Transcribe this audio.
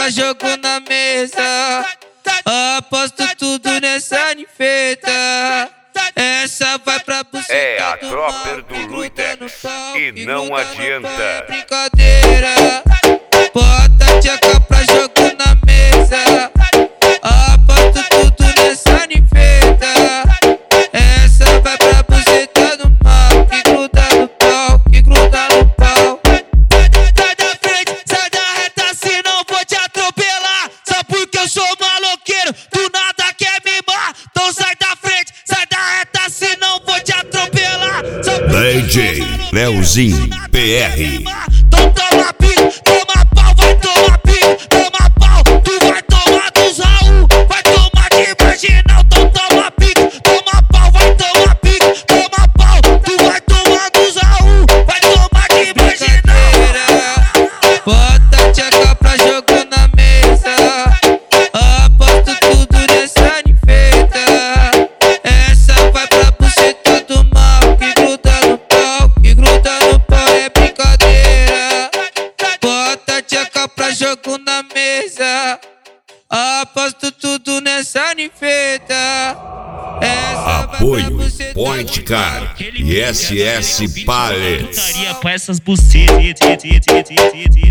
pra jogo na mesa. Aposto tudo nessa ninfeta. Essa vai pra buceta. É a Tropper do Luidex e não adianta. É brincadeira. Bota a tcheca pra jogo na mesa. Aposto tudo nessa ninfeta. Essa vai pra buceta do mal, que gruda no pau, que gruda no pau. Sai da frente, sai da reta, senão vou te atropelar. Só porque eu sou maloqueiro, tu nada quer me mar. Então sai da frente, sai da reta, senão vou te atropelar. Só porque DJ eu sou maloqueiro, Leozinho tu nada PR. quer me mar. Então toma pique, toma pau, vai tomar pique, toma pau. Tu vai tomar dos Raul, vai tomar de marginal. Então toma pique, toma pau, vai tomar pique, toma pau. Tu vai tomar dos Raul, vai tomar de marginal. Bota a tcheca pra jogo na mesa. Aposto tudo nessa ninfeta. Essa vai pra buceta do mal, que gruda no pau, que gruda no pau. É brincadeira. Bota a tcheca pra jogo na mesa. Aposto tudo nessa ninfeta. Essa vai pra Apoio buceta Point do Car mal. e SS Pallets. Pra essas bucetas.